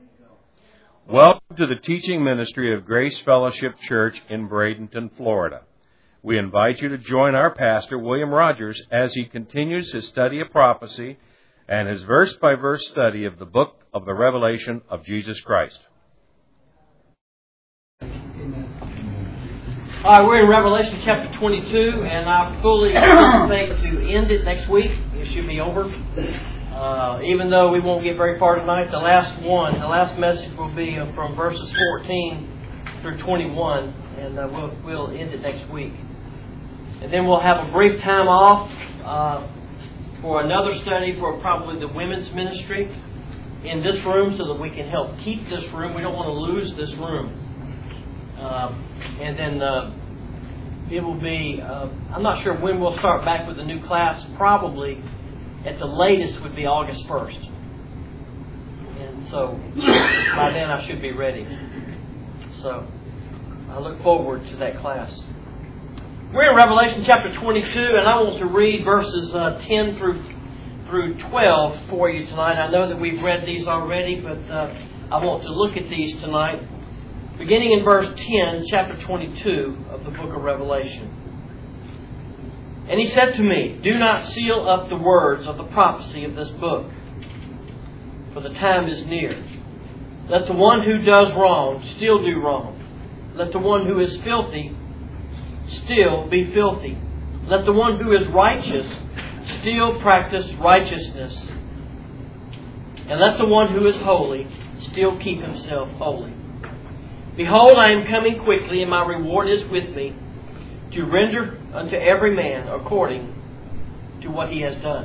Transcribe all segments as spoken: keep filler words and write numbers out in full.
Welcome to the teaching ministry of Grace Fellowship Church in Bradenton, Florida. We invite you to join our pastor, William Rogers, as he continues his study of prophecy and his verse-by-verse study of the book of the Revelation of Jesus Christ. All right, we're in Revelation chapter twenty-two, and I fully anticipate to end it next week. It should be over. Uh, even though we won't get very far tonight, the last one, the last message will be from verses fourteen through twenty-one, and uh, we'll, we'll end it next week. And then we'll have a brief time off uh, for another study for probably the women's ministry in this room so that we can help keep this room. We don't want to lose this room. Uh, and then uh, it will be, uh, I'm not sure when we'll start back with the new class, probably at the latest would be August first. And so by then I should be ready. So I look forward to that class. We're in Revelation chapter twenty-two, and I want to read verses uh, ten through through twelve for you tonight. I know that we've read these already, but uh, I want to look at these tonight. Beginning in verse ten, chapter twenty-two of the book of Revelation. And he said to me, "Do not seal up the words of the prophecy of this book, for the time is near. Let the one who does wrong still do wrong. Let the one who is filthy still be filthy. Let the one who is righteous still practice righteousness. And let the one who is holy still keep himself holy. Behold, I am coming quickly, and my reward is with me, to render unto every man according to what he has done."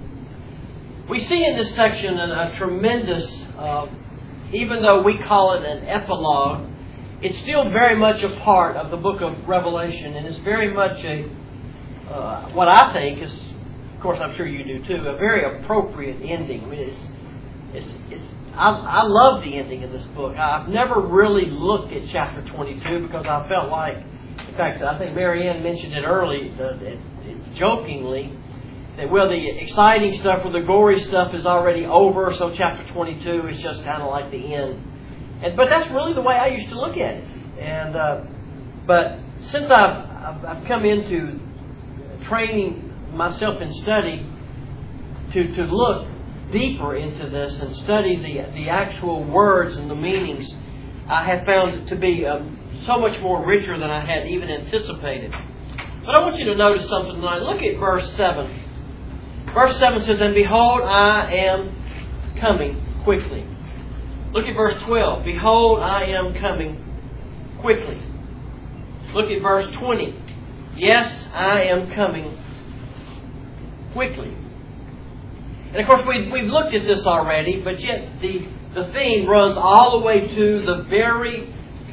We see in this section a, a tremendous, uh, even though we call it an epilogue, it's still very much a part of the book of Revelation, and it's very much a, uh, what I think is, of course I'm sure you do too, a very appropriate ending. I mean, it's, it's, it's, I, I love the ending of this book. I've never really looked at chapter twenty-two because I felt like, in fact, I think Mary Ann mentioned it early, uh, it, it, jokingly, that, well, the exciting stuff or the gory stuff is already over, so chapter twenty-two is just kind of like the end. And But that's really the way I used to look at it. And uh, But since I've, I've, I've come into training myself in study to, to look deeper into this and study the, the actual words and the meanings, I have found it to be Um, so much more richer than I had even anticipated. But I want you to notice something tonight. Look at verse seven. Verse seven says, "And behold, I am coming quickly." Look at verse twelve. "Behold, I am coming quickly." Look at verse twenty. "Yes, I am coming quickly." And of course, we've, we've looked at this already, but yet the, the theme runs all the way to the very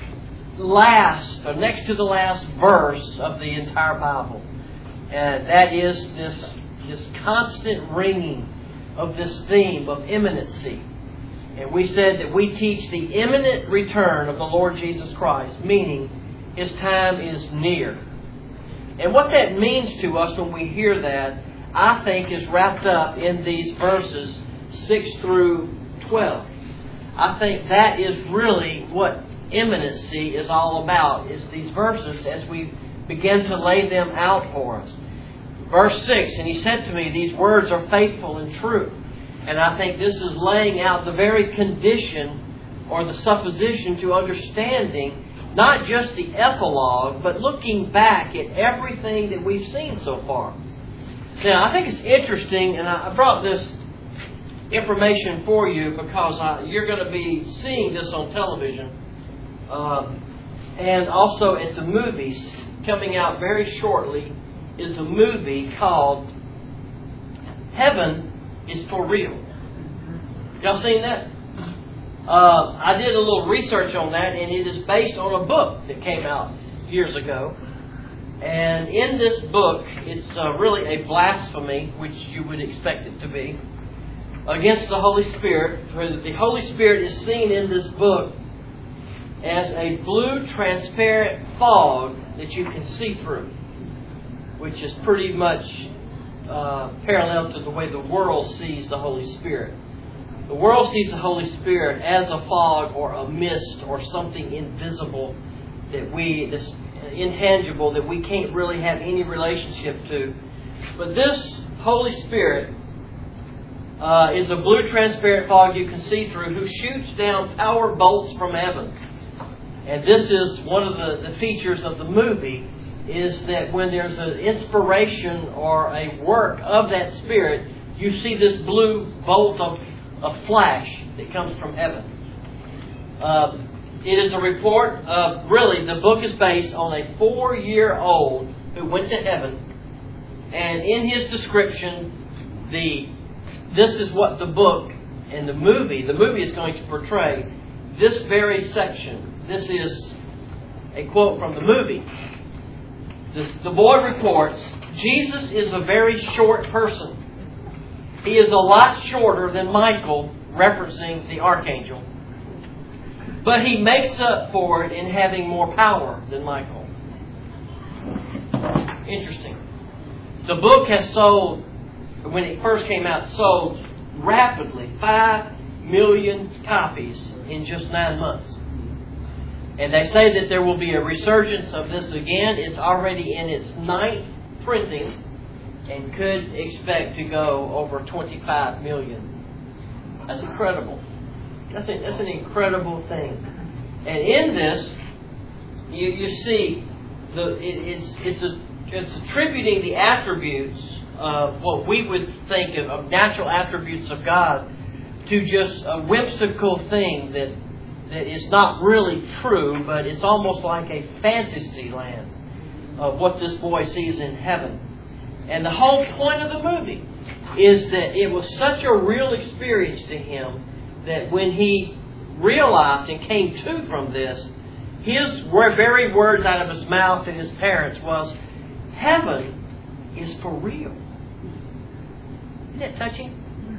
last, or next to the last verse of the entire Bible. And that is this, this constant ringing of this theme of imminency. And we said that we teach the imminent return of the Lord Jesus Christ, meaning His time is near. And what that means to us when we hear that, I think, is wrapped up in these verses six through twelve. I think that is really what imminency is all about, is these verses as we begin to lay them out for us. Verse six, "And he said to me, These words are faithful and true." And I think this is laying out the very condition or the supposition to understanding not just the epilogue, but looking back at everything that we've seen so far. Now, I think it's interesting, and I brought this information for you because I, you're going to be seeing this on television. Uh, and also at the movies, coming out very shortly, is a movie called Heaven is for Real. Y'all seen that? Uh, I did a little research on that, and it is based on a book that came out years ago. And in this book, it's uh, really a blasphemy, which you would expect it to be, against the Holy Spirit. Where the Holy Spirit is seen in this book as a blue transparent fog that you can see through, which is pretty much uh, parallel to the way the world sees the Holy Spirit. The world sees the Holy Spirit as a fog or a mist or something invisible that we, this intangible that we can't really have any relationship to. But this Holy Spirit uh, is a blue transparent fog you can see through, who shoots down power bolts from heaven. And this is one of the, the features of the movie, is that when there's an inspiration or a work of that Spirit, you see this blue bolt of a flash that comes from heaven. Uh, it is a report of, really, the book is based on a four-year-old who went to heaven. And in his description, the this is what the book and the movie, the movie is going to portray this very section. This is a quote from the movie. The, the boy reports, Jesus is a very short person. He is a lot shorter than Michael, referencing the archangel. But he makes up for it in having more power than Michael. Interesting. The book has sold, when it first came out, sold rapidly, five million copies in just nine months. And they say that there will be a resurgence of this again. It's already in its ninth printing and could expect to go over twenty-five million. That's incredible. That's, a, that's an incredible thing. And in this, you, you see, the it, it's, it's, a, it's attributing the attributes of what we would think of, of natural attributes of God to just a whimsical thing that that is not really true, but it's almost like a fantasy land of what this boy sees in heaven. And the whole point of the movie is that it was such a real experience to him that when he realized and came to from this, his very words out of his mouth to his parents was, heaven is for real. Isn't that touching?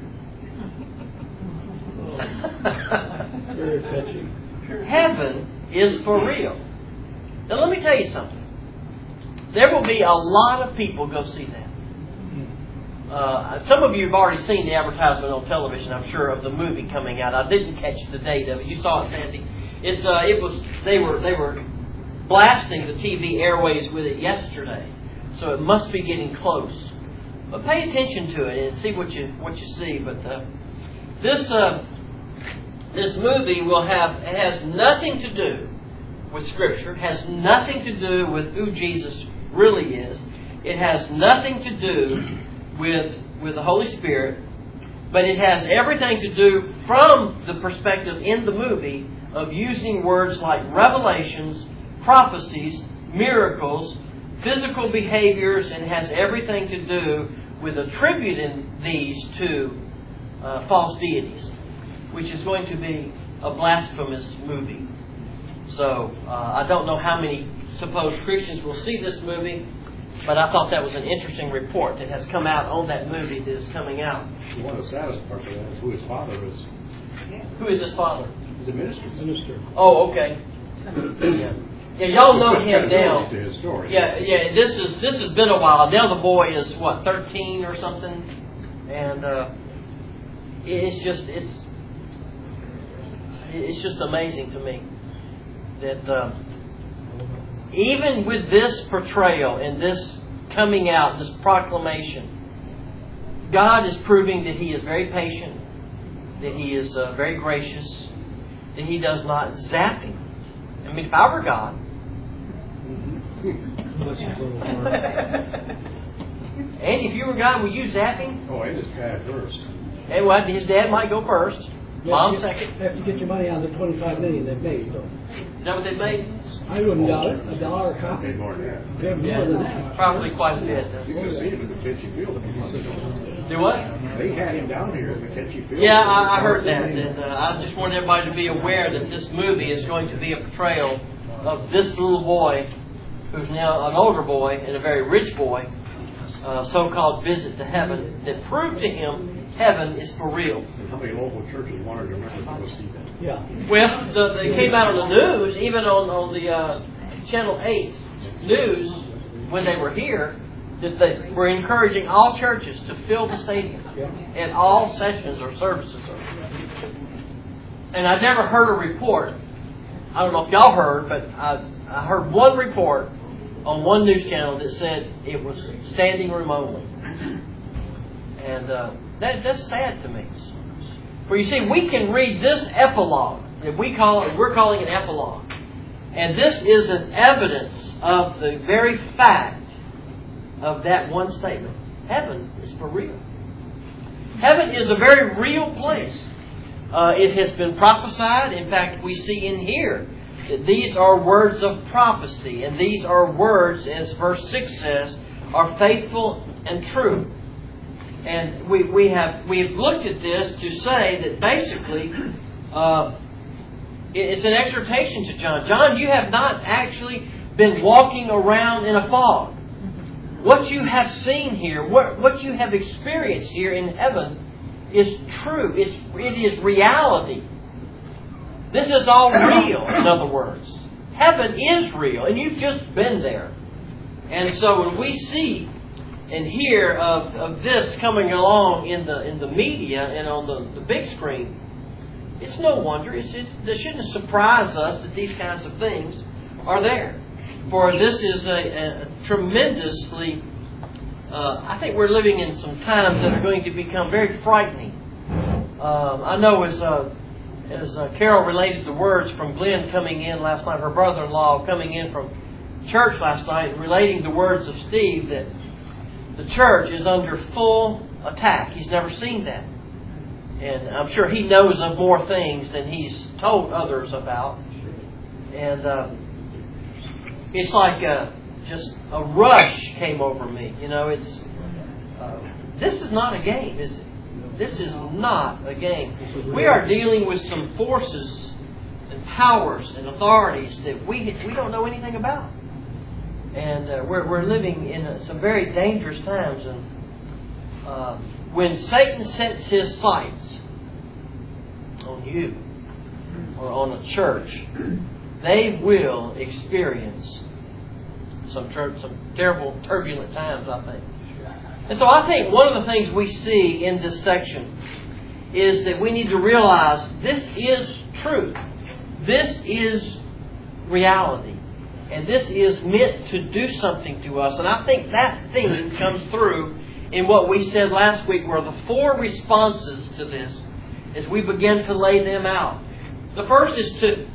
Very touching. Heaven is for real. Now let me tell you something. There will be a lot of people go see that. Uh, some of you have already seen the advertisement on television, I'm sure, of the movie coming out. I didn't catch the date of it. You saw it, Sandy. It's uh, it was they were they were blasting the T V airways with it yesterday, so it must be getting close. But pay attention to it and see what you what you see. But uh, this. Uh, This movie will have it has nothing to do with Scripture. It has nothing to do with who Jesus really is. It has nothing to do with with the Holy Spirit. But it has everything to do from the perspective in the movie of using words like revelations, prophecies, miracles, physical behaviors, and has everything to do with attributing these to uh, false deities, which is going to be a blasphemous movie. So, uh, I don't know how many supposed Christians will see this movie, but I thought that was an interesting report that has come out on that movie that is coming out. One of the saddest parts of that is who his father is. Who is his father? He's a minister. Minister. Oh, okay. Yeah, yeah, y'all know him now. To his story. Yeah, yeah. This is this has been a while. Now the boy is what, thirteen or something, and uh, it's just it's. It's just amazing to me that uh, even with this portrayal and this coming out, this proclamation, God is proving that He is very patient, that He is uh, very gracious, that He does not zap him. I mean, if I were God, Andy, if you were God, would you zap him? Oh, his dad first. Hey, well, his dad might go first. Mom second. You have to get your money on the twenty-five million they've made, though. Is that what they made? I wouldn't doubt it. A dollar a copy. Paid more than that. Paid more than that. Probably quite a bit. You could have seen him at the Ketchy Field. Do what? They had him down here at the Ketchy Field. Yeah, I, I heard that. And uh, I just want everybody to be aware that this movie is going to be a portrayal of this little boy, who's now an older boy and a very rich boy, uh, so-called visit to heaven, that proved to him heaven is for real. And how many local churches wanted to remember to go see that? Yeah. Well, the, they came out on the news, even on, on the uh, Channel eight news, when they were here, that they were encouraging all churches to fill the stadium Yeah. and all sessions or services. and I never heard a report. I don't know if y'all heard, but I, I heard one report on one news channel that said it was standing room only. And uh, that, that's sad to me. For you see, we can read this epilogue, that we call it, we're calling it epilogue. And this is an evidence of the very fact of that one statement. Heaven is for real. Heaven is a very real place. Uh, it has been prophesied. In fact, we see in here that these are words of prophecy. And these are words, as verse six says, are faithful and true. And we, we have we have looked at this to say that basically uh, it's an exhortation to John. John, you have not actually been walking around in a fog. What you have seen here, what, what you have experienced here in heaven is true. It's, it is reality. This is all real, in other words. Heaven is real, and you've just been there. And so when we see and hear of, of this coming along in the in the media and on the, the big screen, it's no wonder. It's, it's, it shouldn't surprise us that these kinds of things are there. For this is a, a tremendously, uh, I think we're living in some times that are going to become very frightening. Um, I know as uh, as uh, Carol related the words from Glenn coming in last night, her brother-in-law coming in from church last night, and relating the words of Steve, that the church is under full attack. He's never seen that. And I'm sure he knows of more things than he's told others about. And uh, it's like a, just a rush came over me. You know, it's uh, this is not a game, is it? This is not a game. We are dealing with some forces and powers and authorities that we we don't know anything about. And uh, we're, we're living in uh, some very dangerous times. And uh, when Satan sets his sights on you or on a church, they will experience some, ter- some terrible, turbulent times, I think. And so I think one of the things we see in this section is that we need to realize this is truth. This is reality. And this is meant to do something to us. And I think that theme comes through in what we said last week, were the four responses to this as we begin to lay them out. The first is to,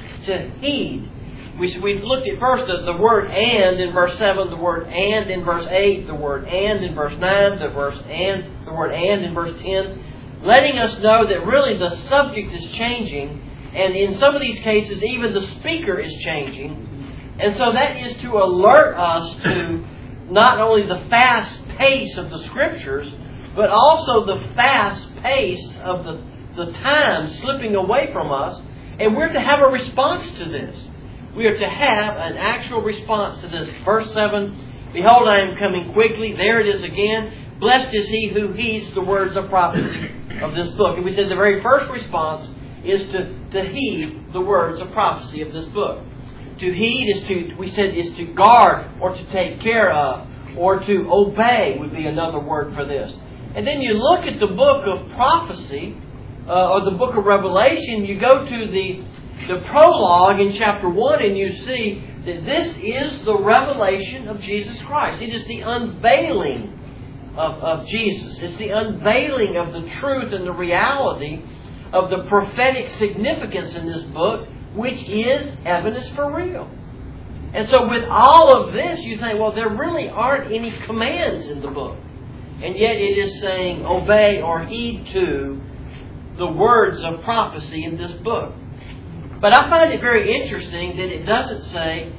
to heed. We, we looked at first the, the word and in verse seven, the word and in verse eight, the word and in verse nine, the verse and the word and in verse ten, letting us know that really the subject is changing, and in some of these cases even the speaker is changing. And so that is to alert us to not only the fast pace of the Scriptures, but also the fast pace of the, the time slipping away from us. And we're to have a response to this. We are to have an actual response to this. Verse seven, behold, I am coming quickly. There it is again. Blessed is he who heeds the words of prophecy of this book. And we said the very first response is to, to heed the words of prophecy of this book. To heed is to, we said, is to guard or to take care of, or to obey would be another word for this. And then you look at the book of prophecy, uh, or the book of Revelation, you go to the, the prologue in chapter one and you see that this is the revelation of Jesus Christ. It is the unveiling of, of Jesus. It's the unveiling of the truth and the reality of the prophetic significance in this book, which is heaven is for real. And so with all of this, you think, well, there really aren't any commands in the book. And yet it is saying, obey or heed to the words of prophecy in this book. But I find it very interesting that it doesn't say,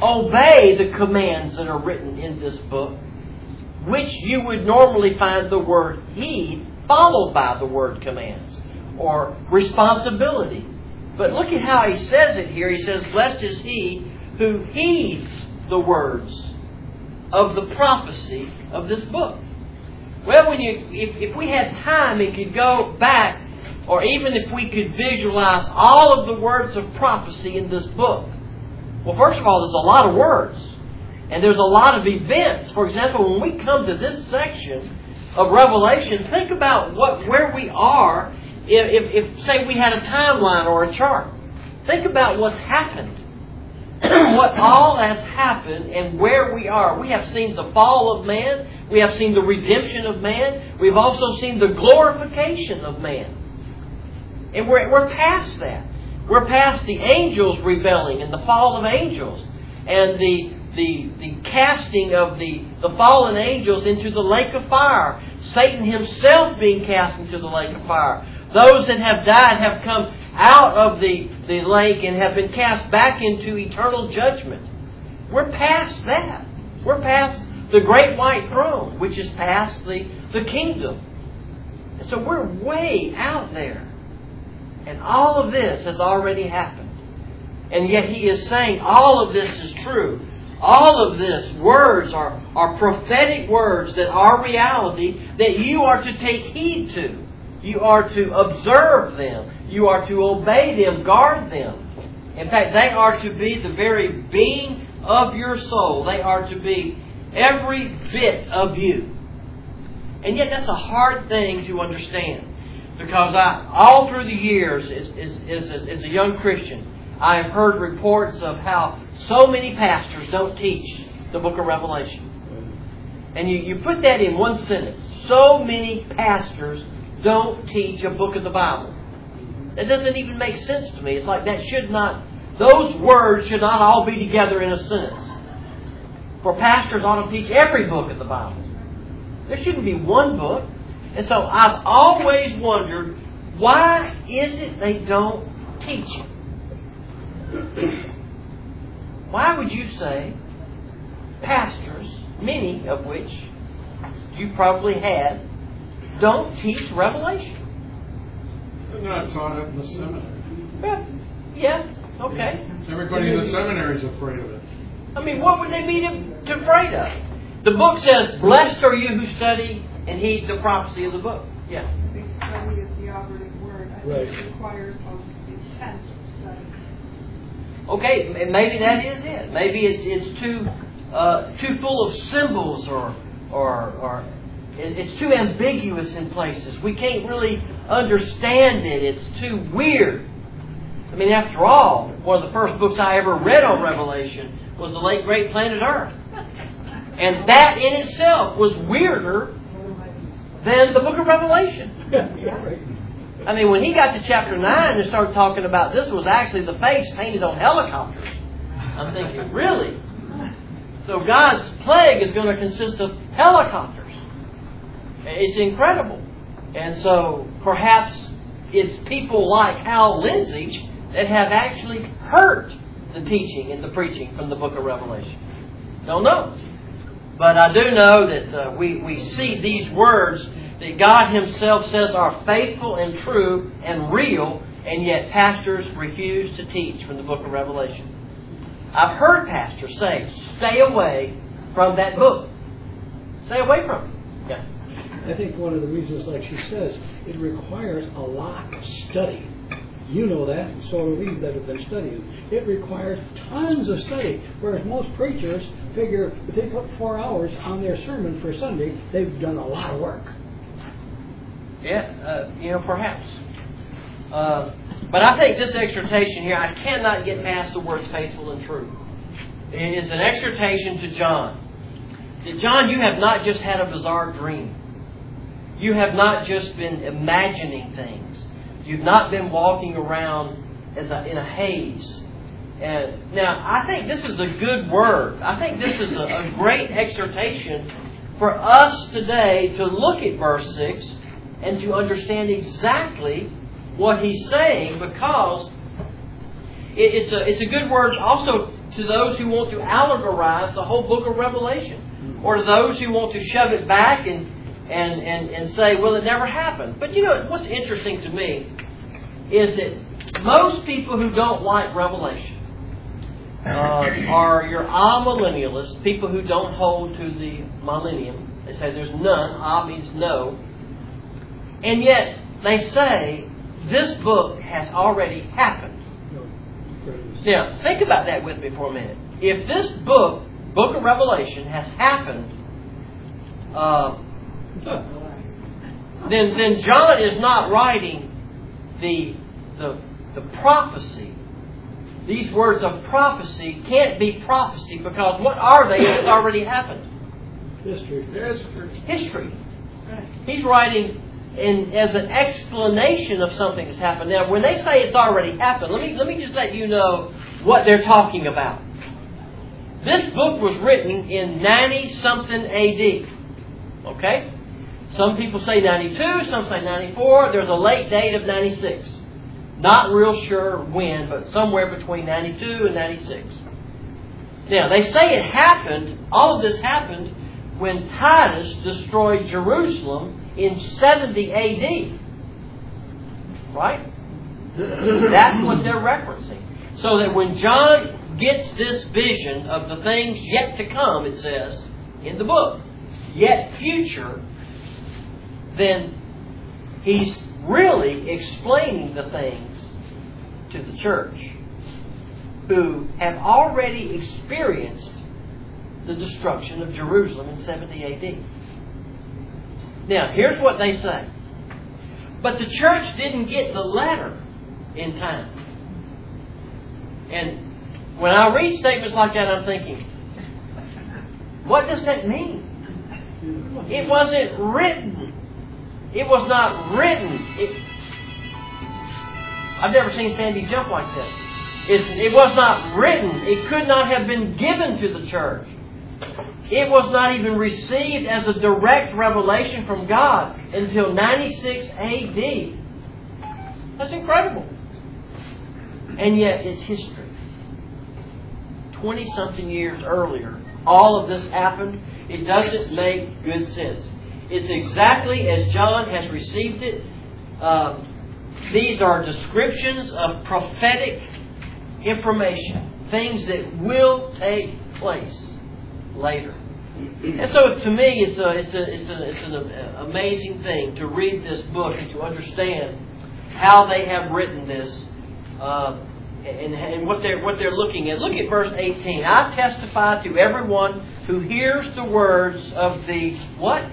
obey the commands that are written in this book, which you would normally find the word heed followed by the word commands or responsibility. But look at how he says it here. He says, blessed is he who heeds the words of the prophecy of this book. Well, when you, if, if we had time and could go back, or even if we could visualize all of the words of prophecy in this book. Well, first of all, there's a lot of words. And there's a lot of events. For example, when we come to this section of Revelation, think about what where we are if, if, if say we had a timeline or a chart, think about what's happened. What all has happened and where we are. We have seen the fall of man. We have seen the redemption of man. We've also seen the glorification of man. And we're, we're past that. We're past the angels rebelling and the fall of angels. And the, the, the casting of the, the fallen angels into the lake of fire. Satan himself being cast into the lake of fire. Those that have died have come out of the, the lake and have been cast back into eternal judgment. We're past that. We're past the great white throne, which is past the, the kingdom. And so we're way out there. And all of this has already happened. And yet He is saying all of this is true. All of this, words are, are prophetic words that are reality that you are to take heed to. You are to observe them. You are to obey them, guard them. In fact, they are to be the very being of your soul. They are to be every bit of you. And yet that's a hard thing to understand. Because I, all through the years, as, as, as, as a young Christian, I have heard reports of how so many pastors don't teach the book of Revelation. And you, you put that in one sentence. So many pastors don't teach a book of the Bible. That doesn't even make sense to me. It's like that should not, those words should not all be together in a sentence. For pastors ought to teach every book of the Bible. There shouldn't be one book. And so I've always wondered, why is it they don't teach it? Why would you say pastors, many of which you probably had, don't teach Revelation? They're not taught it in the seminary. Yeah, yeah, okay. Everybody in the seminary is afraid of it. I mean, what would they be to, to afraid of? The book says, blessed are you who study and heed the prophecy of the book. Yeah. I think study is the operative word. I think Right. it requires an intent study. Okay, and maybe that is it. Maybe it's it's too uh, too full of symbols, or or or it's too ambiguous in places. We can't really understand it. It's too weird. I mean, after all, one of the first books I ever read on Revelation was the late great Planet Earth, and that in itself was weirder than the book of Revelation. I mean, when he got to chapter nine and started talking about this was actually the face painted on helicopters, I'm thinking, really? So God's plague is going to consist of helicopters. It's incredible. And so perhaps it's people like Hal Lindsey that have actually hurt the teaching and the preaching from the book of Revelation. Don't know. But I do know that uh, we, we see these words that God Himself says are faithful and true and real, and yet pastors refuse to teach from the book of Revelation. I've heard pastors say, stay away from that book. Stay away from it. Yeah. I think one of the reasons, like she says, it requires a lot of study. You know that, and so do we that have been studying. It requires tons of study, whereas most preachers figure if they put four hours on their sermon for Sunday, they've done a lot of work. Yeah, uh, you know, perhaps. Uh, but I think this exhortation here, I cannot get past the words faithful and true. It is an exhortation to John. That John, you have not just had a bizarre dream. You have not just been imagining things. You've not been walking around as a, in a haze. And now, I think this is a good word. I think this is a, a great exhortation for us today to look at verse six and to understand exactly what he's saying, because it, it's a it's a good word also to those who want to allegorize the whole book of Revelation, or to those who want to shove it back and and and, and say, well, it never happened. But you know, what's interesting to me is that most people who don't like Revelation uh, are your amillennialists, people who don't hold to the millennium. They say there's none. A means no. And yet, they say, this book has already happened. Now, think about that with me for a minute. If this book, Book of Revelation, has happened, uh, then, then John is not writing the, the, the prophecy, these words of prophecy can't be prophecy, because what are they if it's already happened? History. History. History. He's writing in, as an explanation of something that's happened. Now, when they say it's already happened, let me, let me just let you know what they're talking about. This book was written in ninety-something A D. Okay? Some people say ninety-two, some say ninety-four. There's a late date of ninety-six. Not real sure when, but somewhere between ninety-two and ninety-six. Now, they say it happened, all of this happened when Titus destroyed Jerusalem in seventy A D. Right? That's what they're referencing. So that when John gets this vision of the things yet to come, it says in the book, yet future, then he's really explaining the things to the church who have already experienced the destruction of Jerusalem in seventy A D. Now, here's what they say. But the church didn't get the letter in time. And when I read statements like that, I'm thinking, what does that mean? It wasn't written. It was not written. It, I've never seen Sandy jump like this. It, it was not written. It could not have been given to the church. It was not even received as a direct revelation from God until ninety-six A D. That's incredible. And yet it's history. Twenty-something years earlier, all of this happened. It doesn't make good sense. It's exactly as John has received it. Uh, these are descriptions of prophetic information, things that will take place later. And so, to me, it's a, it's a, it's a, it's an amazing thing to read this book and to understand how they have written this. Uh, And, and what they're what they're looking at. Look at verse eighteen. I testify to everyone who hears the words of the what?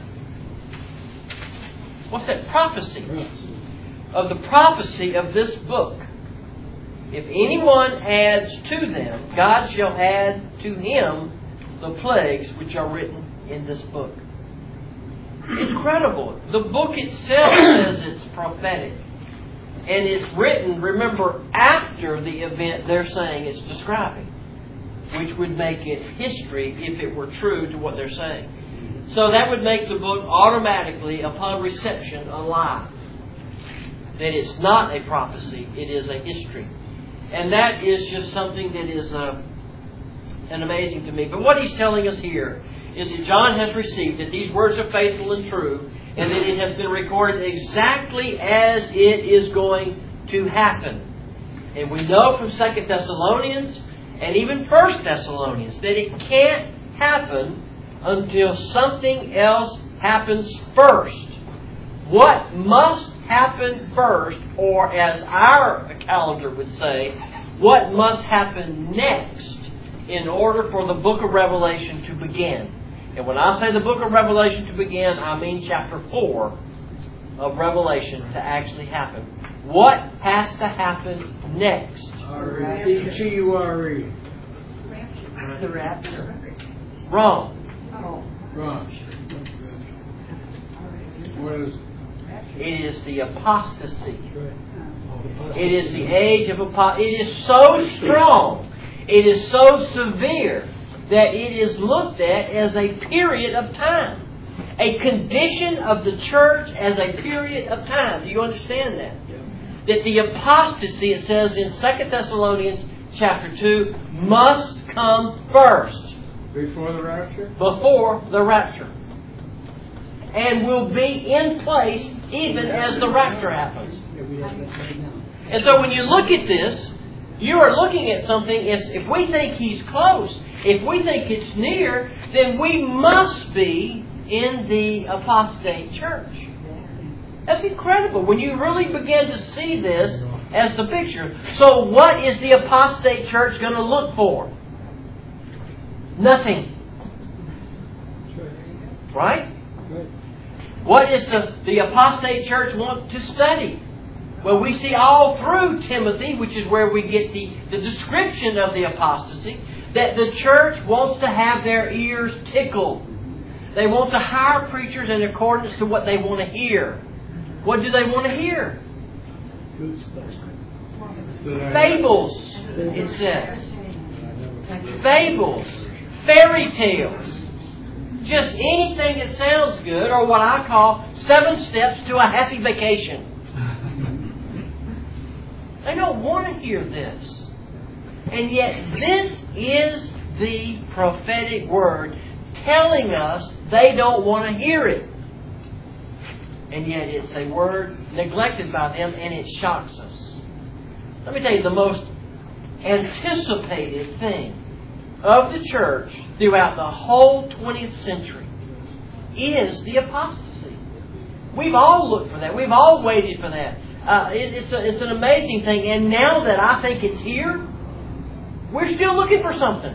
What's that? Prophecy. Of the prophecy of this book. If anyone adds to them, God shall add to him the plagues which are written in this book. Incredible. The book itself says it's prophetic. And it's written, remember, after the event they're saying it's describing, which would make it history if it were true to what they're saying. So that would make the book automatically, upon reception, a lie. That it's not a prophecy, it is a history. And that is just something that is uh, an amazing to me. But what he's telling us here is that John has received it. These words are faithful and true. And that it has been recorded exactly as it is going to happen. And we know from Second Thessalonians and even First Thessalonians that it can't happen until something else happens first. What must happen first, or as our calendar would say, what must happen next in order for the book of Revelation to begin? And when I say the book of Revelation to begin, I mean chapter four of Revelation to actually happen. What has to happen next? G U R E. The rapture. Wrong. Wrong. What is it? It is the apostasy. It is the age of apostasy. It is so strong. It is so severe that it is looked at as a period of time. A condition of the church as a period of time. Do you understand that? Yeah. That the apostasy, it says in Second Thessalonians chapter two, must come first. Before the rapture? Before the rapture. And will be in place even as the rapture happens. And so when you look at this, you are looking at something as if we think He's close, if we think it's near, then we must be in the apostate church. That's incredible when you really begin to see this as the picture. So what is the apostate church going to look for? Nothing. Right? What is the, the apostate church want to study? Well, we see all through Timothy, which is where we get the, the description of the apostasy, that the church wants to have their ears tickled. They want to hire preachers in accordance to what they want to hear. What do they want to hear? Good stuff. Fables, it says. Fables. Fairy tales. Just anything that sounds good, or what I call seven steps to a happy vacation. They don't want to hear this. And yet this is the prophetic word telling us they don't want to hear it. And yet it's a word neglected by them, and it shocks us. Let me tell you, the most anticipated thing of the church throughout the whole twentieth century is the apostasy. We've all looked for that. We've all waited for that. Uh, it, it's, a, it's an amazing thing. And now that I think it's here, we're still looking for something.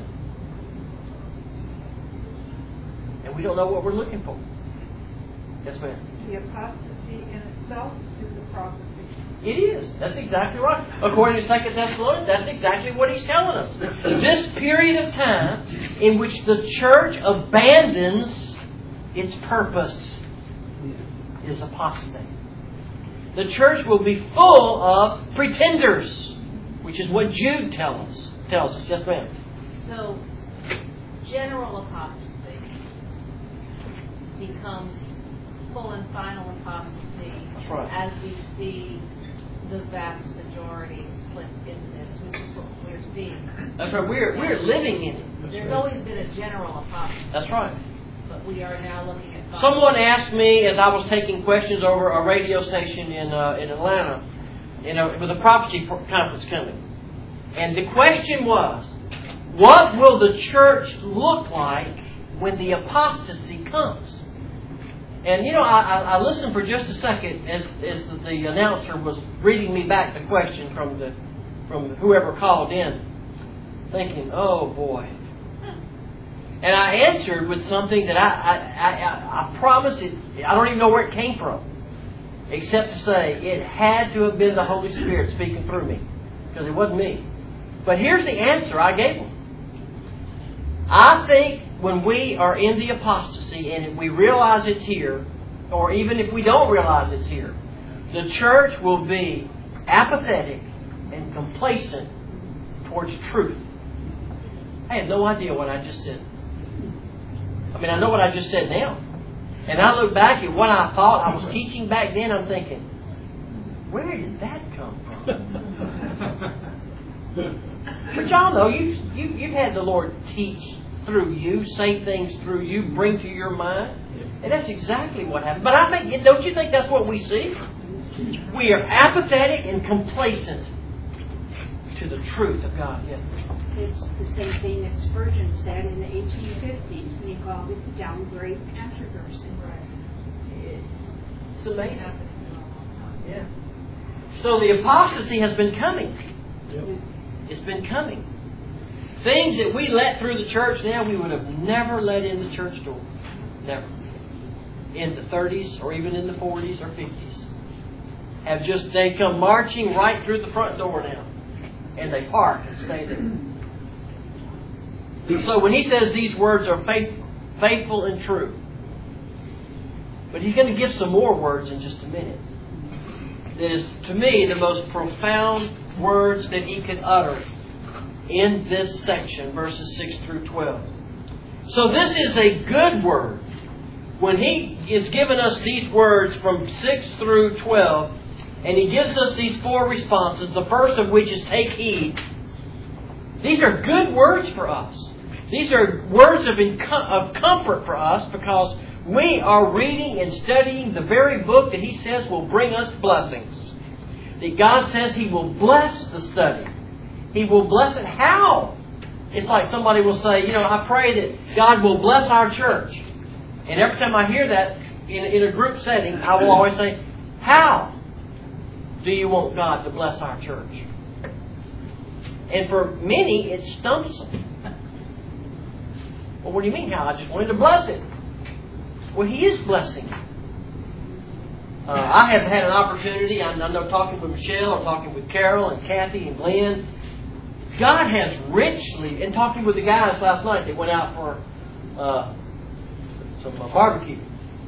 And we don't know what we're looking for. Yes, ma'am. The apostasy in itself is a prophecy. It is. That's exactly right. According to Second Thessalonians, that's exactly what he's telling us. This period of time in which the church abandons its purpose is apostate. The church will be full of pretenders, which is what Jude tells us. Tells us. Yes, ma'am. So, general apostasy becomes full and final apostasy. That's right. As we see the vast majority slip in this, which is what we're seeing. That's right. We're we're living in it. There's always been a general apostasy. That's right. But we are now looking at... Someone asked me as I was taking questions over a radio station in uh, in Atlanta, you know, with a prophecy conference coming. And the question was, what will the church look like when the apostasy comes? And, you know, I, I, I listened for just a second as, as the announcer was reading me back the question from the from whoever called in, thinking, oh, boy. And I answered with something that I, I, I, I promise it, I don't even know where it came from, except to say it had to have been the Holy Spirit speaking through me, because it wasn't me. But here's the answer I gave them. I think when we are in the apostasy and if we realize it's here, or even if we don't realize it's here, the church will be apathetic and complacent towards truth. I had no idea what I just said. I mean, I know what I just said now. And I look back at what I thought I was teaching back then, I'm thinking, where did that come from? But y'all know, you, you, you've had the Lord teach through you, say things through you, bring to your mind. And that's exactly what happened. But I think, don't you think that's what we see? We are apathetic and complacent to the truth of God. Yeah. It's the same thing that Spurgeon said in the eighteen fifties, and he called it downgrade controversy. Right. It's amazing. Yeah. So the apostasy has been coming. Yep. It's been coming. Things that we let through the church now, we would have never let in the church door. Never. In the thirties or even in the forties or fifties. Have just, they come marching right through the front door now. And they park and stay there. So when he says these words are faith, faithful and true, but he's going to give some more words in just a minute. That is, to me, the most profound words that he could utter in this section, verses six through twelve. So this is a good word. When he is giving us these words from six through twelve, and he gives us these four responses, the first of which is take heed. These are good words for us. These are words of, inco- of comfort for us because we are reading and studying the very book that he says will bring us blessings. That God says he will bless the study. He will bless it. How? It's like somebody will say, you know, I pray that God will bless our church. And every time I hear that in, in a group setting, I will always say, how do you want God to bless our church? And for many, it stumps them. Well, what do you mean how? I just wanted to bless it. Well, he is blessing it. Uh, I have had an opportunity, I know talking with Michelle, or talking with Carol and Kathy and Glenn, God has richly, and talking with the guys last night, they went out for uh, some uh, barbecue.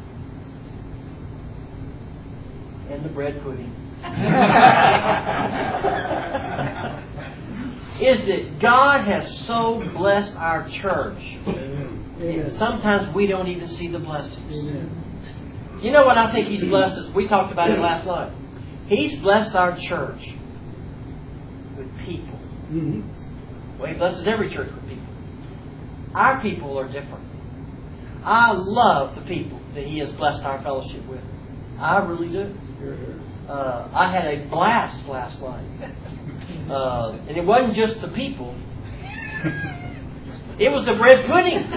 And the bread pudding. Is that God has so blessed our church. And sometimes we don't even see the blessings. Amen. You know what I think He's blessed us? We talked about it last night. He's blessed our church with people. Mm-hmm. Well, He blesses every church with people. Our people are different. I love the people that He has blessed our fellowship with. I really do. Uh, I had a blast last night. Uh, and it wasn't just the people. It was the bread pudding.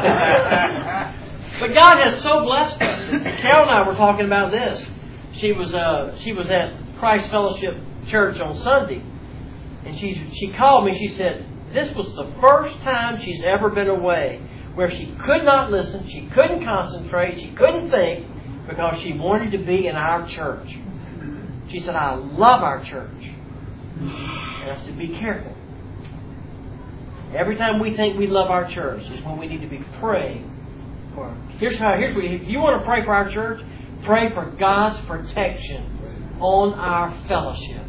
But God has so blessed us. Carol and I were talking about this. She was uh, she was at Christ Fellowship Church on Sunday. And she she called me. She said, this was the first time she's ever been away where she could not listen, she couldn't concentrate, she couldn't think because she wanted to be in our church. She said, I love our church. And I said, be careful. Every time we think we love our church is when we need to be praying for. Here's how. Here's what. If you want to pray for our church, pray for God's protection on our fellowship.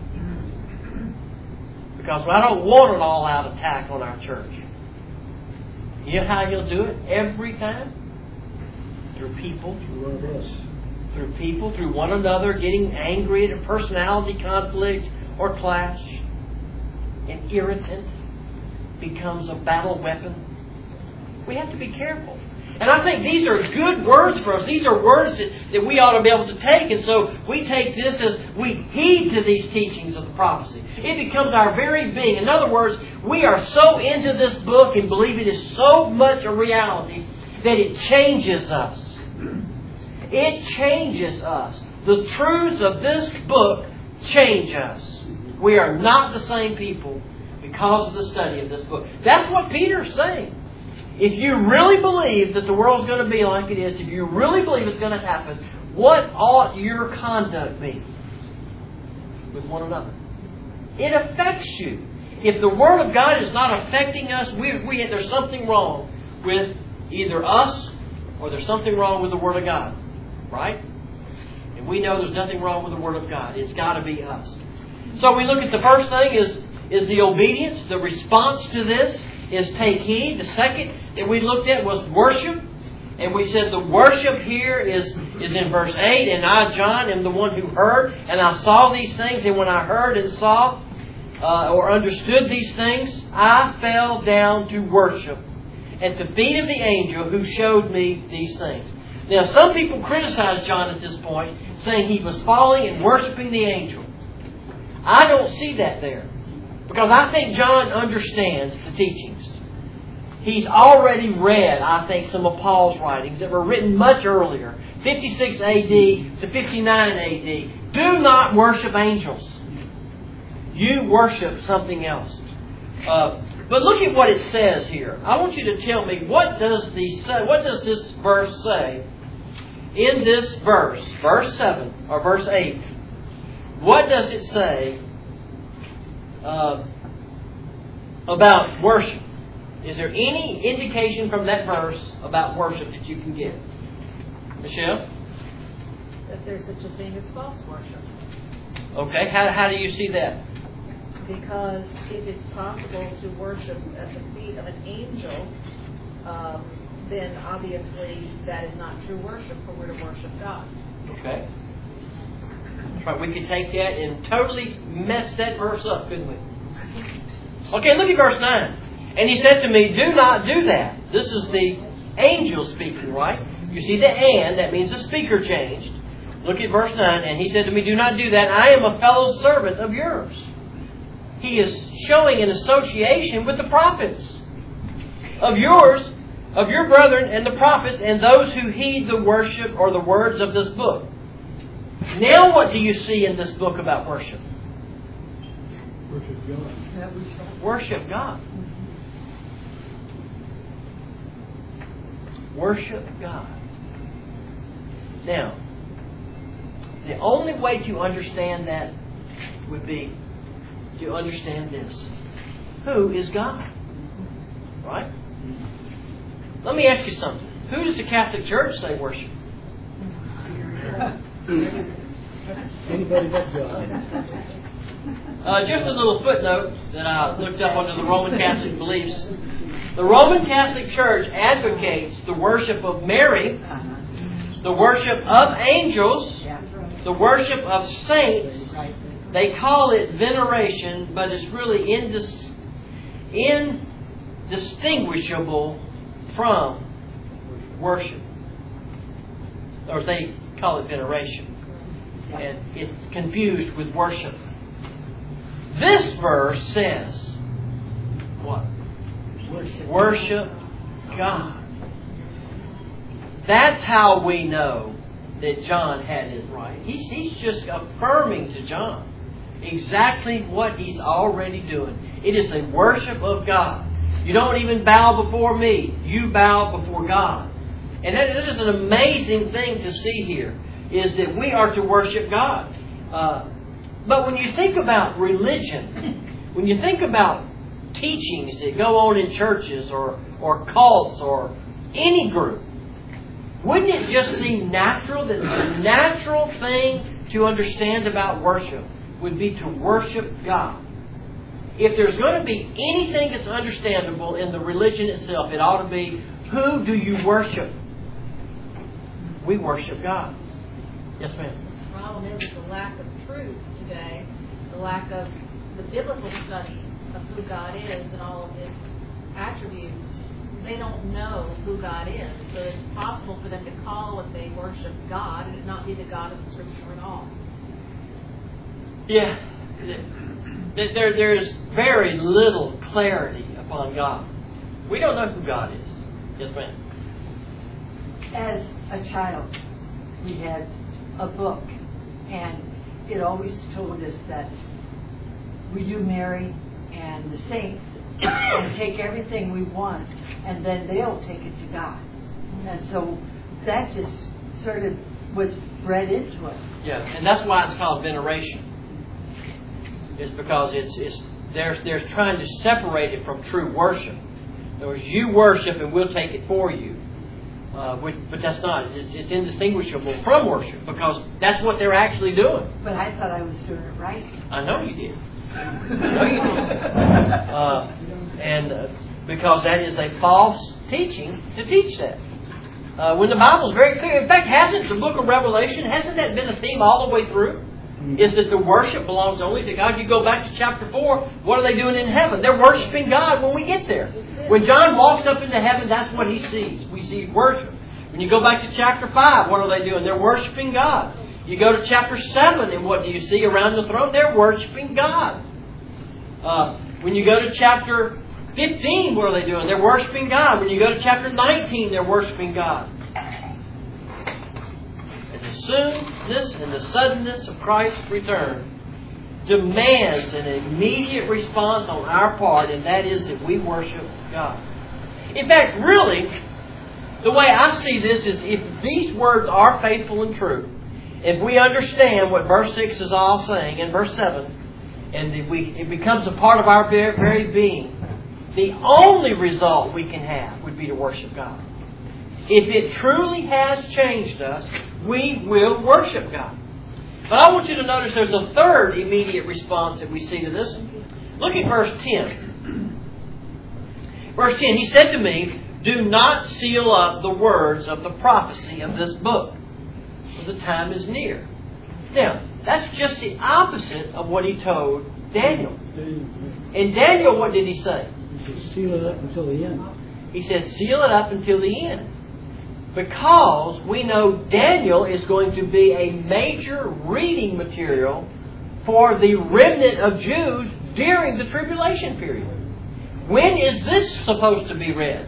Because I don't want an all-out attack on our church. You know how He'll do it every time? Through people. Through us. Through people, through one another, getting angry at a personality conflict or clash. An irritant becomes a battle weapon. We have to be careful. And I think these are good words for us. These are words that, that we ought to be able to take. And so we take this as we heed to these teachings of the prophecy. It becomes our very being. In other words, we are so into this book and believe it is so much a reality that it changes us. It changes us. The truths of this book change us. We are not the same people because of the study of this book. That's what Peter's saying. If you really believe that the world's going to be like it is, if you really believe it's going to happen, what ought your conduct be with one another? It affects you. If the Word of God is not affecting us, we, we, there's something wrong with either us or there's something wrong with the Word of God. Right? And we know there's nothing wrong with the Word of God. It's got to be us. So we look at the first thing is, is the obedience. The response to this is take heed. The second that we looked at was worship. And we said the worship here is, is in verse eight. And I, John, am the one who heard. And I saw these things. And when I heard and saw uh, or understood these things, I fell down to worship at the feet of the angel who showed me these things. Now, some people criticize John at this point, saying he was falling and worshiping the angel. I don't see that there. Because I think John understands the teachings. He's already read, I think, some of Paul's writings that were written much earlier, fifty-six A D to fifty-nine A D. Do not worship angels. You worship something else. Uh, but look at what it says here. I want you to tell me, what does the what does this verse say? In this verse, verse seven or verse eight, what does it say uh, about worship? Is there any indication from that verse about worship that you can give? Michelle? That there's such a thing as false worship. Okay, how, how do you see that? Because if it's possible to worship at the feet of an angel, um, then obviously that is not true worship, for we're to worship God. Okay. That's right. We could take that and totally mess that verse up, couldn't we? Okay, look at verse nine. And he said to me, do not do that. This is the angel speaking, right? You see the and, that means the speaker changed. Look at verse nine. And he said to me, do not do that. I am a fellow servant of yours. He is showing an association with the prophets of yours, of your brethren and the prophets, and those who heed the worship or the words of this book. Now what do you see in this book about worship? Worship God. Worship God. Worship God. Now, The only way to understand that would be to understand this. Who is God? Right? Let me ask you something. Who does the Catholic Church say worship? Anybody but God. Uh, just a little footnote that I looked up under the Roman Catholic beliefs. The Roman Catholic Church advocates the worship of Mary, the worship of angels, the worship of saints. They call it veneration, but it's really indis- indistinguishable from worship. Or they call it veneration. And it's confused with worship. This verse says, what? Worship. Worship God. That's how we know that John had it right. He's, he's just affirming to John exactly what he's already doing. It is a worship of God. You don't even bow before me. You bow before God. And that, that is an amazing thing to see here, is that we are to worship God. Uh, but when you think about religion, when you think about teachings that go on in churches or, or cults or any group, wouldn't it just seem natural that the natural thing to understand about worship would be to worship God? If there's going to be anything that's understandable in the religion itself, it ought to be, who do you worship? We worship God. Yes, ma'am. The problem is the lack of truth today, the lack of the biblical study of who God is and all of His attributes. They don't know who God is, so it's possible for them to call what they worship God and it not be the God of the Scripture at all. Yeah. There, there's very little clarity upon God. We don't know who God is. Yes, ma'am. As a child, we had a book, and it always told us that we do Mary and the saints and take everything we want, and then they'll take it to God. And so that just sort of was bred into us. Yeah, and that's why it's called veneration. It's because it's it's they're they're trying to separate it from true worship. In other words, you worship and we'll take it for you. Uh, which, but that's not. It's, it's indistinguishable from worship because that's what they're actually doing. But I thought I was doing it right. I know you did. I know you did. Uh, and uh, because that is a false teaching to teach that. Uh, when the Bible is very clear. In fact, hasn't the book of Revelation, hasn't that been a theme all the way through? Is that the worship belongs only to God. You go back to chapter four, what are they doing in heaven? They're worshiping God when we get there. When John walks up into heaven, that's what he sees. We see worship. When you go back to chapter five, what are they doing? They're worshiping God. You go to chapter seven, and what do you see around the throne? They're worshiping God. Uh, when you go to chapter fifteen, what are they doing? They're worshiping God. When you go to chapter nineteen, they're worshiping God. The soonness and the suddenness of Christ's return demands an immediate response on our part, and that is that we worship God. In fact, really, the way I see this is if these words are faithful and true, if we understand what verse six is all saying and verse seven, and if we, it becomes a part of our very, very being, the only result we can have would be to worship God. If it truly has changed us, we will worship God. But I want you to notice there's a third immediate response that we see to this. Look at verse ten. Verse ten, he said to me, do not seal up the words of the prophecy of this book, for the time is near. Now, that's just the opposite of what he told Daniel. In Daniel, what did he say? He said, seal it up until the end. He said, seal it up until the end. Because we know Daniel is going to be a major reading material for the remnant of Jews during the tribulation period. When is this supposed to be read?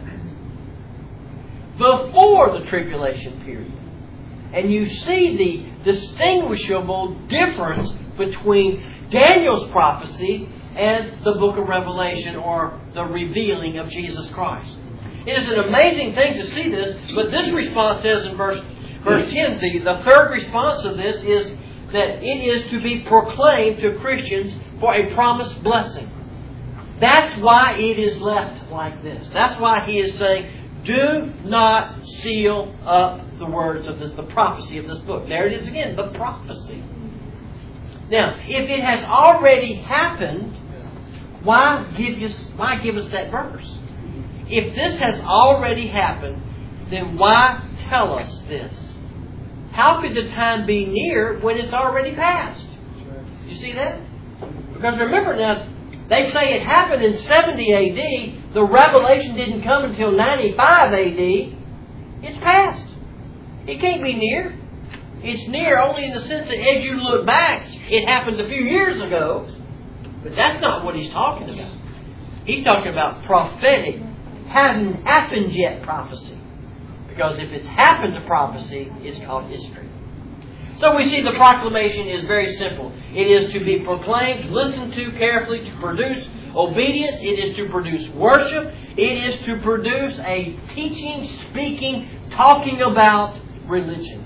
Before the tribulation period. And you see the distinguishable difference between Daniel's prophecy and the book of Revelation, or the revealing of Jesus Christ. It is an amazing thing to see this, but this response says in verse verse ten, the, the third response of this is that it is to be proclaimed to Christians for a promised blessing. That's why it is left like this. That's why he is saying, do not seal up the words of this, the prophecy of this book. There it is again, the prophecy. Now, if it has already happened, why give us, why give us that verse? If this has already happened, then why tell us this? How could the time be near when it's already passed? You see that? Because remember now, they say it happened in seventy A D. The revelation didn't come until ninety-five A D. It's past. It can't be near. It's near only in the sense that as you look back, it happened a few years ago. But that's not what he's talking about. He's talking about prophetic, hasn't happened yet prophecy. Because if it's happened to prophecy, it's called history. So we see the proclamation is very simple. It is to be proclaimed, listened to carefully, to produce obedience. It is to produce worship. It is to produce a teaching, speaking, talking about religion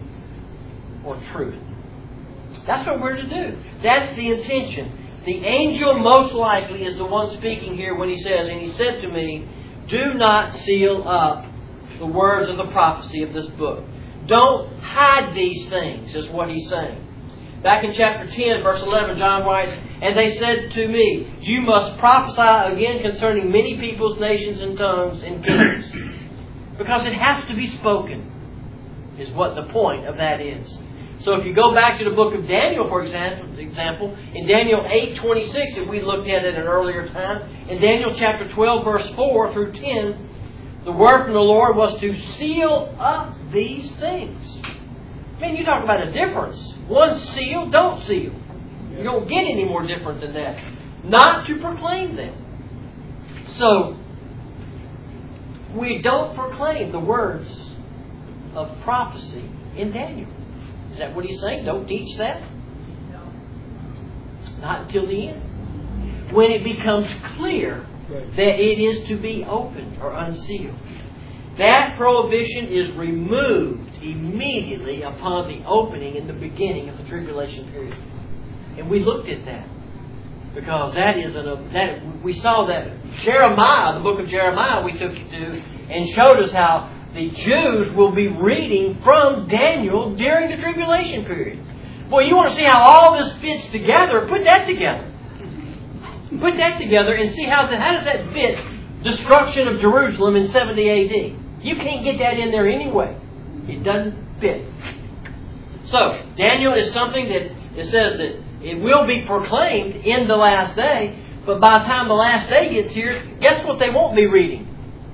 or truth. That's what we're to do. That's the intention. The angel most likely is the one speaking here when he says, and he said to me, do not seal up the words of the prophecy of this book. Don't hide these things, is what he's saying. Back in chapter ten, verse eleven, John writes, and they said to me, you must prophesy again concerning many peoples, nations, and tongues, and kingdoms. Because it has to be spoken, is what the point of that is. So if you go back to the book of Daniel, for example, in Daniel eight twenty-six, if we looked at it an earlier time, in Daniel chapter twelve, verse four through ten, the word from the Lord was to seal up these things. I mean, you talk about a difference. One seal, don't seal. You don't get any more different than that. Not to proclaim them. So, we don't proclaim the words of prophecy in Daniel. Is that what he's saying? Don't teach that? No. Not until the end. When it becomes clear that it is to be opened or unsealed. That prohibition is removed immediately upon the opening in the beginning of the tribulation period. And we looked at that. Because that is an, that we saw that Jeremiah, the book of Jeremiah we took you to, and showed us how the Jews will be reading from Daniel during the tribulation period. Boy, you want to see how all this fits together? Put that together. Put that together and see how, the, how does that fit destruction of Jerusalem in seventy A D. You can't get that in there anyway. It doesn't fit. So, Daniel is something that it says that it will be proclaimed in the last day, but by the time the last day gets here, guess what they won't be reading?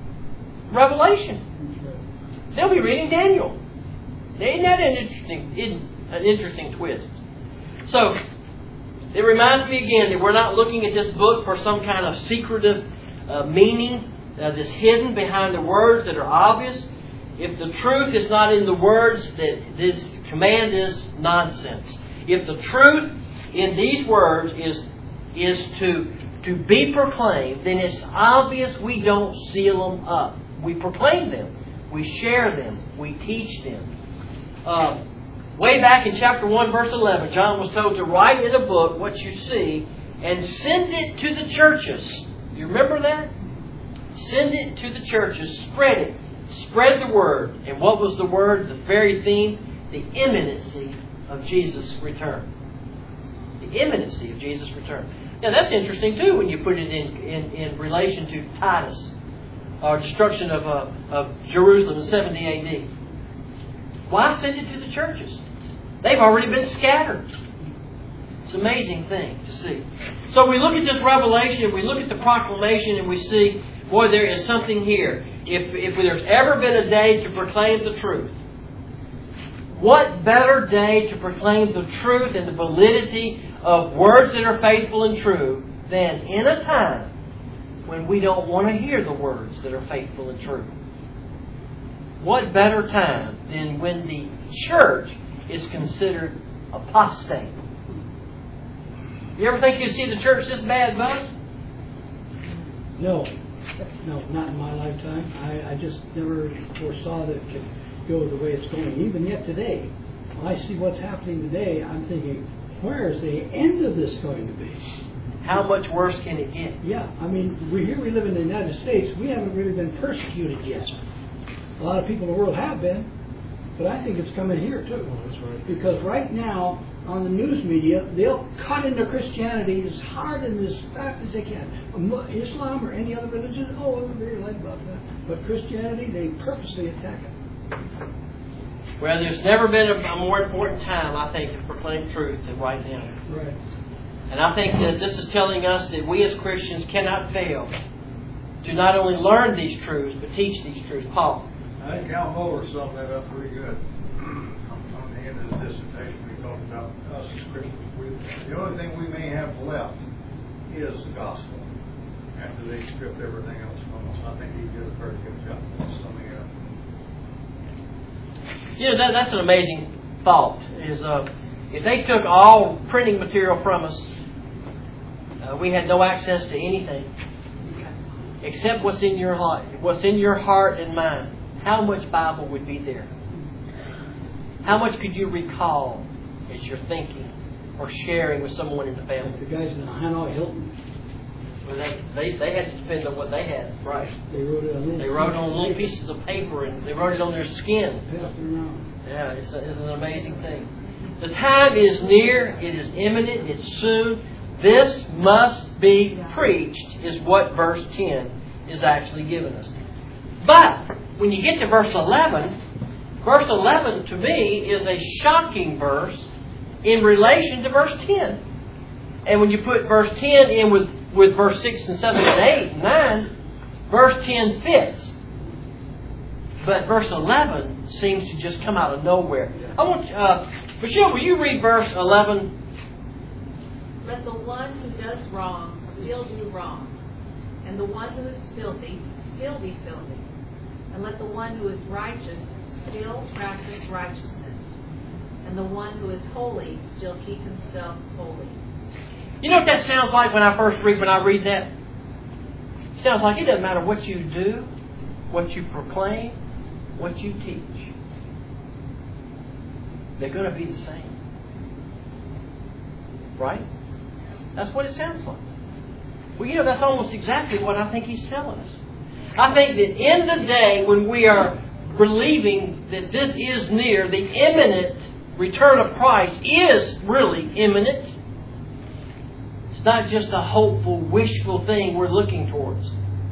Revelation. They'll be reading Daniel. Isn't that an interesting, an interesting twist? So, it reminds me again that we're not looking at this book for some kind of secretive uh, meaning uh, that's hidden behind the words that are obvious. If the truth is not in the words, that this command is nonsense. If the truth in these words is is to to be proclaimed, then it's obvious we don't seal them up. We proclaim them. We share them. We teach them. Uh, Way back in chapter one, verse eleven, John was told to write in a book what you see and send it to the churches. Do you remember that? Send it to the churches. Spread it. Spread the word. And what was the word? The very theme? The imminency of Jesus' return. The imminency of Jesus' return. Now that's interesting too when you put it in, in, in relation to Titus, or destruction of, uh, of Jerusalem in seventy A D. Why send it to the churches? They've already been scattered. It's an amazing thing to see. So we look at this revelation, we look at the proclamation, and we see, boy, there is something here. If, if there's ever been a day to proclaim the truth, what better day to proclaim the truth and the validity of words that are faithful and true than in a time when we don't want to hear the words that are faithful and true? What better time than when the church is considered apostate? You ever think you'd see the church this bad, Buzz? No. No, not in my lifetime. I, I just never foresaw that it could go the way it's going, even yet today. I see what's happening today, I'm thinking, where is the end of this going to be? How much worse can it get? Yeah, I mean, we here we live in the United States, we haven't really been persecuted yet. A lot of people in the world have been, but I think it's coming here too. That's right. Because right now, on the news media, they'll cut into Christianity as hard and as fast as they can. Islam or any other religion, oh, we're very light about that. But Christianity, they purposely attack it. Well, there's never been a, a more important time, I think, to proclaim truth than right now. Right. And I think that this is telling us that we as Christians cannot fail to not only learn these truths, but teach these truths. Paul. I think Al Mohler summed that up pretty good. On the end of his dissertation, we talked about us as Christians. We, the only thing we may have left is the gospel after they stripped everything else from us. I think he did a very good job of summing it up. You know, that, that's an amazing thought. Is uh, if they took all printing material from us, uh, we had no access to anything except what's in your heart, what's in your heart and mind. How much Bible would be there? How much could you recall as you're thinking or sharing with someone in the family? The guys in the Hanoi Hilton. Well, they, they, they had to depend on what they had. Right. They wrote it on little They wrote on little paper. pieces of paper and they wrote it on their skin. Passed it around. Yeah, it's, a, it's an amazing thing. The time is near. It is imminent. It's soon. This must be preached is what verse ten is actually giving us. But when you get to verse eleven, verse eleven to me is a shocking verse in relation to verse ten. And when you put verse ten in with, with verse six and seven and eight and nine, verse ten fits. But verse eleven seems to just come out of nowhere. I want uh, Michelle, will you read verse eleven? Let the one who does wrong still do wrong, and the one who is filthy still be filthy. And let the one who is righteous still practice righteousness, and the one who is holy still keep himself holy. You know what that sounds like when I first read when I read that? It sounds like it doesn't matter what you do, what you proclaim, what you teach. They're going to be the same. Right? That's what it sounds like. Well, you know, that's almost exactly what I think he's telling us. I think that in the day when we are believing that this is near, the imminent return of Christ is really imminent. It's not just a hopeful, wishful thing we're looking towards.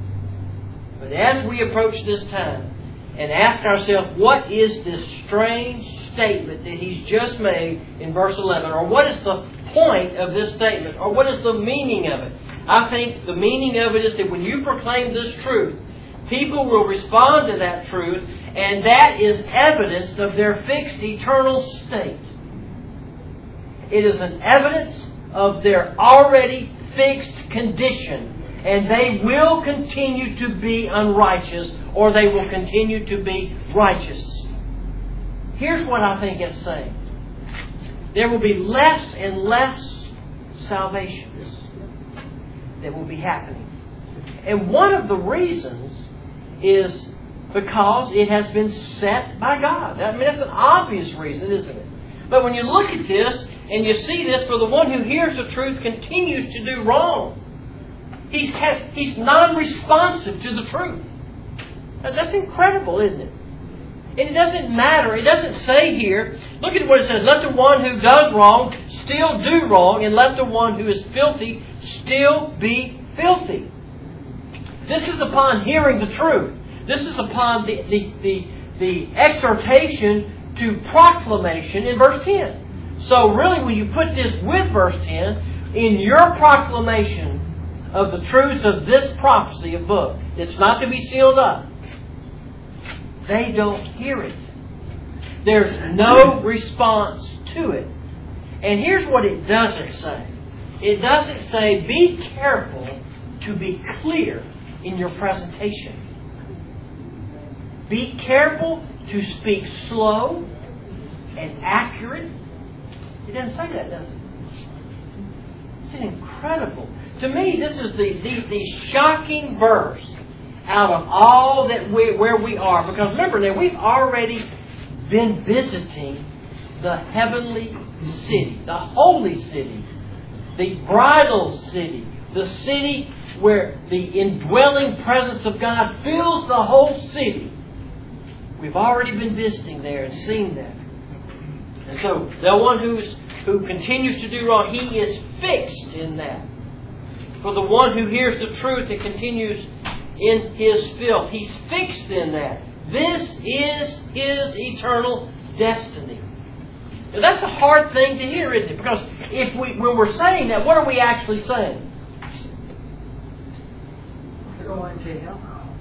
But as we approach this time and ask ourselves, what is this strange statement that he's just made in verse eleven? Or what is the point of this statement? Or what is the meaning of it? I think the meaning of it is that when you proclaim this truth, people will respond to that truth, and that is evidence of their fixed eternal state. It is an evidence of their already fixed condition, and they will continue to be unrighteous, or they will continue to be righteous. Here's what I think it's saying. There will be less and less salvations that will be happening. And one of the reasons is because it has been set by God. I mean, that's an obvious reason, isn't it? But when you look at this and you see this, for the one who hears the truth continues to do wrong. He's, has, he's non-responsive to the truth. Now, that's incredible, isn't it? And it doesn't matter. It doesn't say here, look at what it says, let the one who does wrong still do wrong, and let the one who is filthy still be filthy. This is upon hearing the truth. This is upon the, the, the, the exhortation to proclamation in verse ten. So really when you put this with verse ten, in your proclamation of the truth of this prophecy of book, it's not to be sealed up. They don't hear it. There's no response to it. And here's what it doesn't say. It doesn't say, be careful to be clear in your presentation. Be careful to speak slow and accurate. It doesn't say that, does it? It's incredible. To me, this is the, the, the shocking verse out of all that we, where we are. Because remember now, we've already been visiting the heavenly city, the holy city, the bridal city, the city where the indwelling presence of God fills the whole city. We've already been visiting there and seen that. And so, the one who's, who continues to do wrong, he is fixed in that. For the one who hears the truth and continues in his filth, he's fixed in that. This is his eternal destiny. Now, that's a hard thing to hear, isn't it? Because if we, when we're saying that, what are we actually saying? They're going to hell.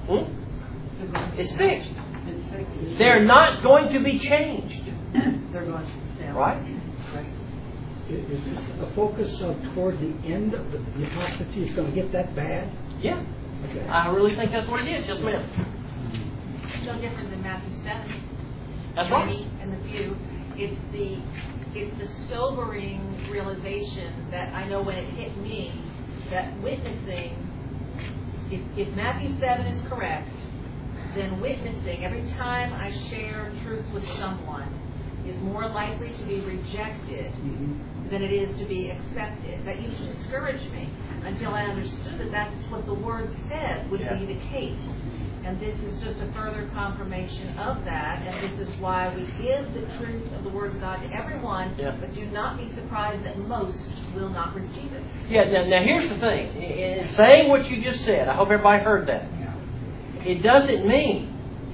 Hmm? It's fixed. It's fixed. They're not going to be changed. They're going to hell. Right? Right. Is this a focus of toward the end of the, the apostasy? It's going to get that bad? Yeah. Okay. I really think that's what it is. Yes, ma'am. It's no different than Matthew seven. That's right. Many and the few. It's the it's the sobering realization that I know when it hit me that witnessing, if, if Matthew seven is correct, then witnessing, every time I share truth with someone, is more likely to be rejected Mm-hmm. than it is to be accepted. That used to discourage me until I understood that that's what the Word said would Yeah. be the case. And this is just a further confirmation of that. And this is why we give the truth of the Word of God to everyone, Yeah. but do not be surprised that most will not receive it. Yeah, now, now here's the thing. In in saying what you just said, I hope everybody heard that. It doesn't mean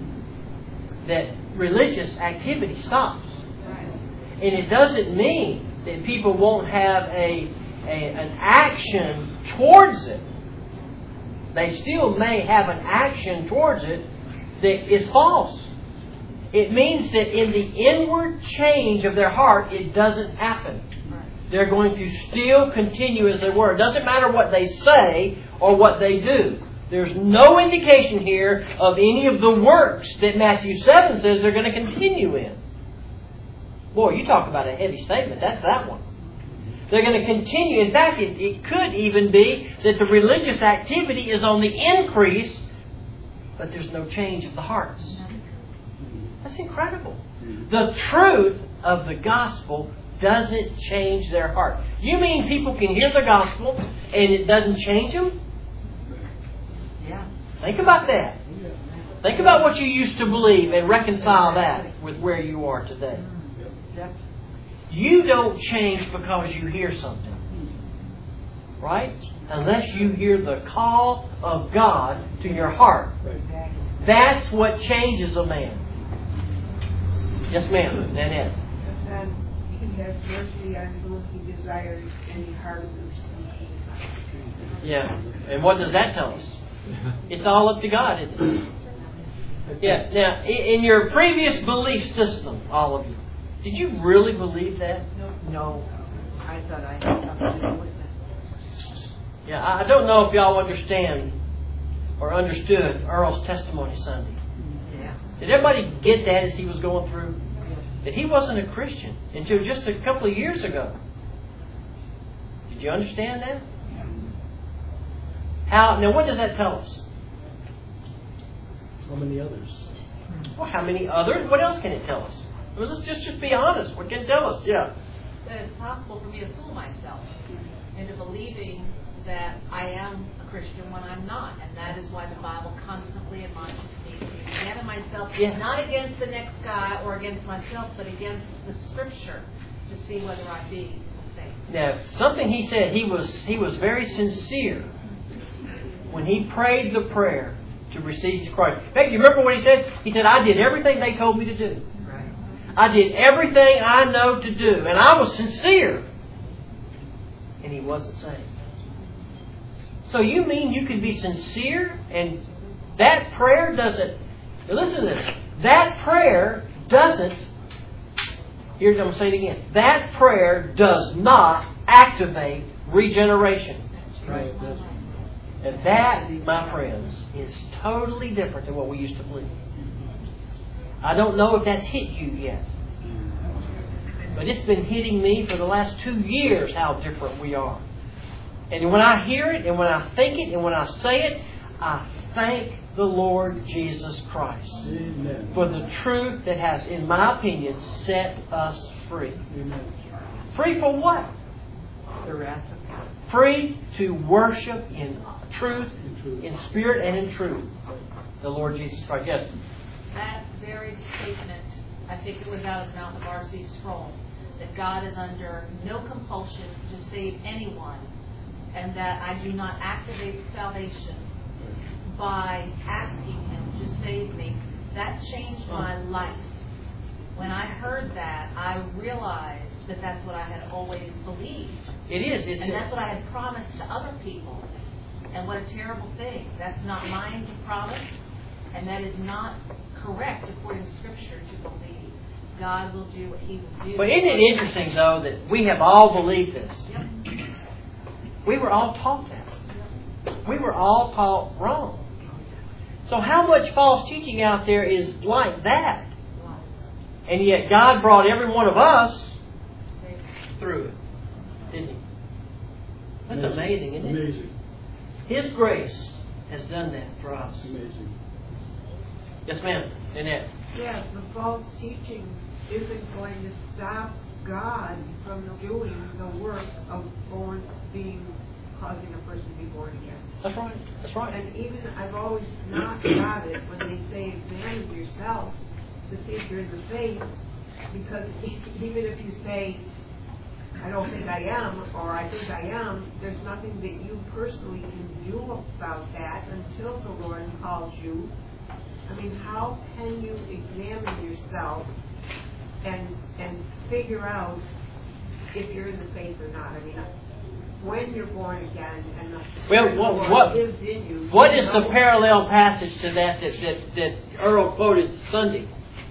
that religious activity stops. And it doesn't mean that people won't have a, a an action towards it. They still may have an action towards it that is false. It means that in the inward change of their heart, it doesn't happen. They're going to still continue as they were. It doesn't matter what they say or what they do. There's no indication here of any of the works that Matthew seven says they're going to continue in. Boy, you talk about a heavy statement. That's that one. They're going to continue. In fact, it, it could even be that the religious activity is on the increase, but there's no change of the hearts. That's incredible. The truth of the gospel doesn't change their heart. You mean people can hear the gospel and it doesn't change them? Yeah. Think about that. Think about what you used to believe and reconcile that with where you are today. Yep. You don't change because you hear something. Right? Unless you hear the call of God to your heart. Exactly. That's what changes a man. Yes, ma'am. Nanette. And he has mercy on whom he desires, and he hardens Yeah. And what does that tell us? It's all up to God, isn't it? Yeah. Now, in your previous belief system, all of you, did you really believe that? No. No. I thought I had something to do with it. Yeah, I don't know if y'all understand or understood Earl's testimony Sunday. Yeah. Did everybody get that as he was going through? Yes. That he wasn't a Christian until just a couple of years ago. Did you understand that? How? Now, what does that tell us? How many others? Well, how many others? What else can it tell us? Well, let's just, just be honest. What can it tell us? Yeah. That it's possible for me to fool myself into believing that I am a Christian when I'm not. And that is why the Bible constantly admonishes me to examine myself, Yeah. not against the next guy or against myself, but against the Scripture to see whether I be in faith. Now, something he said, he was he was very sincere when he prayed the prayer to receive Christ. In fact, you remember what he said? He said, I did everything they told me to do. Right. I did everything I know to do. And I was sincere. And he wasn't saved. So you mean you can be sincere and that prayer doesn't... Now listen to this. That prayer doesn't... Here's, I'm going to say it again. That prayer does not activate regeneration. Right. And that, my friends, is totally different than what we used to believe. I don't know if that's hit you yet. But it's been hitting me for the last two years how different we are. And when I hear it, and when I think it, and when I say it, I thank the Lord Jesus Christ Amen. for the truth that has, in my opinion, set us free. Amen. Free for what? The wrath of God. Free to worship in truth, In truth. in spirit, and in truth. The Lord Jesus Christ. Yes. That very statement, I think it was out of the mouth of R C Sproul, that God is under no compulsion to save anyone, and that I do not activate salvation by asking Him to save me. That changed my life. When I heard that, I realized that that's what I had always believed. It is. It's And that's what I had promised to other people. And what a terrible thing. That's not mine to promise, and that is not correct according to Scripture to believe. God will do what He will do. But isn't it interesting, though, that we have all believed this? Yep. We were all taught that. We were all taught wrong. So how much false teaching out there is like that? And yet God brought every one of us through it. Didn't He? That's amazing, isn't it? Amazing. His grace has done that for us. Amazing. Yes, ma'am. Annette. Yeah, the false teaching isn't going to stop God from doing the work of born being, causing a person to be born again. That's right. That's right. And even I've always not got it when they say examine yourself to see if you're in the faith, because even if you say, I don't think I am, or I think I am, there's nothing that you personally can do about that until the Lord calls you. I mean, how can you examine yourself and and figure out if you're in the faith or not? I mean, when you're born again and the Well, Spirit what- of the Lord what- lives in you. What you is the know- parallel passage to that that, that, that Earl quoted Sunday?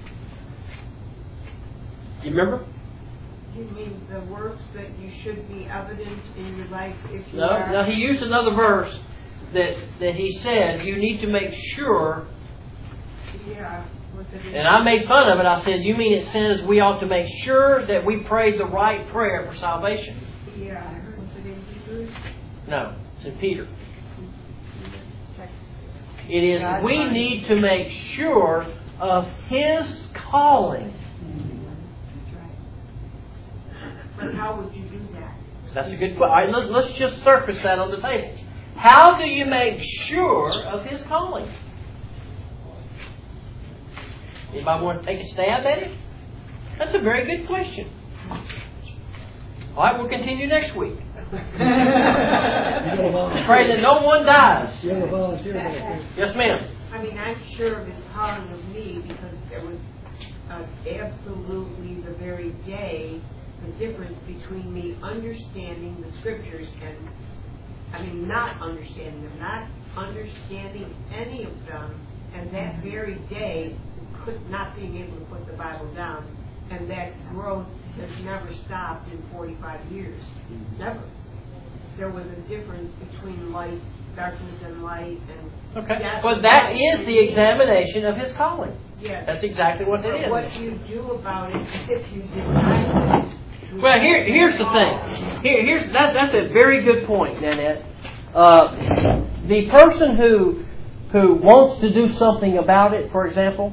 You remember? You mean the works that you should be evident in your life if you No, are? no, he used another verse that, that he said you need to make sure, Yeah. What's it and I made fun of it. I said, you mean it says we ought to make sure that we pray the right prayer for salvation? Yeah. What's it in Hebrews? No, it's in Peter. It is we need to make sure of His calling. That's right. But how would you do that? That's a good question. All right, let's, let's just surface that on the table. How do you make sure of His calling? Anybody want to take a stab at it? That's a very good question. All right, we'll continue next week. You gotta volunteer. Pray that no one dies. You gotta volunteer for that. Yes, ma'am. I mean, I'm sure of His calling of me because there was uh, absolutely the very day the difference between me understanding the Scriptures and, I mean, not understanding them, not understanding any of them, and that very day could not being able to put the Bible down, and that growth has never stopped in forty-five years. Never. There was a difference between light, darkness and light, and Okay. death Well, and that life. is the examination of His calling. Yes. That's exactly what that But is. what you do about it if you deny it. Well, here, here's the thing. Here, here's that, that's a very good point, Nanette. Uh, the person who who wants to do something about it, for example,